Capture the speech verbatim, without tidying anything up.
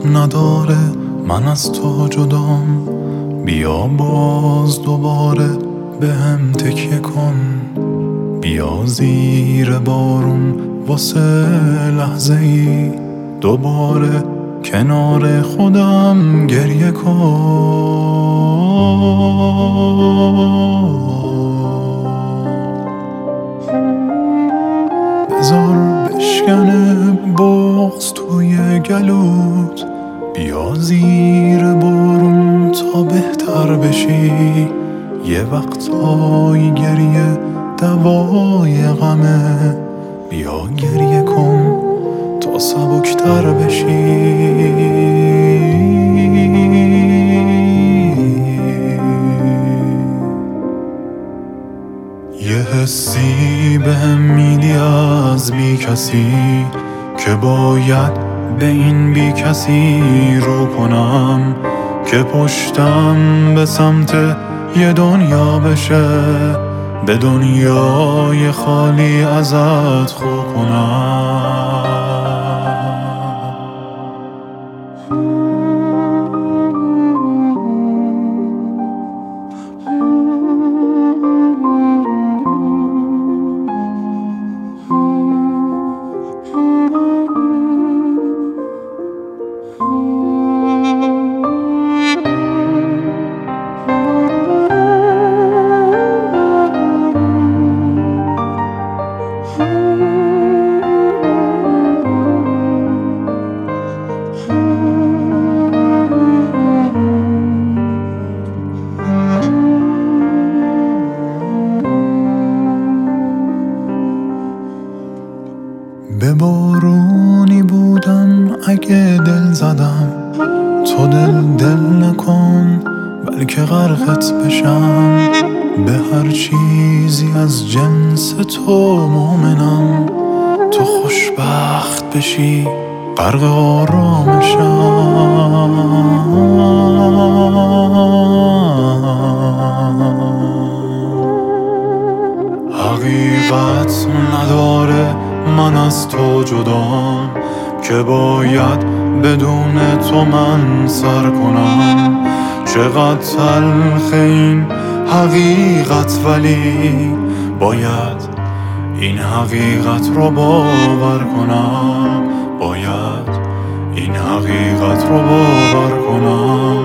نداره من از تو جدام، بیا باز دوباره به هم تکیه کن، بیا زیر بارون واسه لحظه ای دوباره کنار خودم گریه کن. بذار بشکنه بغض توی گلوت، بیا زیر بارون تا بهتر بشی، یه وقتایی گریه دوای غمه، بیا گریه کن تا سبکتر بشی. یه حسی بهم میدی از بی کسی که باید به این بی کسی رو کنم، که پشتم به سمت یه دنیا بشه، به دنیای خالی ازت خو کنم. به بارونی بودم اگه دل زدم، تو دل دل نکن بلکه غرقت بشم، به هر چیزی از جنس تو مؤمنم، تو خوشبخت بشی غرق آرامشم. حقیقت نداره من از تو جدام، که باید بدون تو من سر کنم، چقدر تلخ این حقیقت ولی باید این حقیقت رو باور کنم، باید این حقیقت رو باور کنم.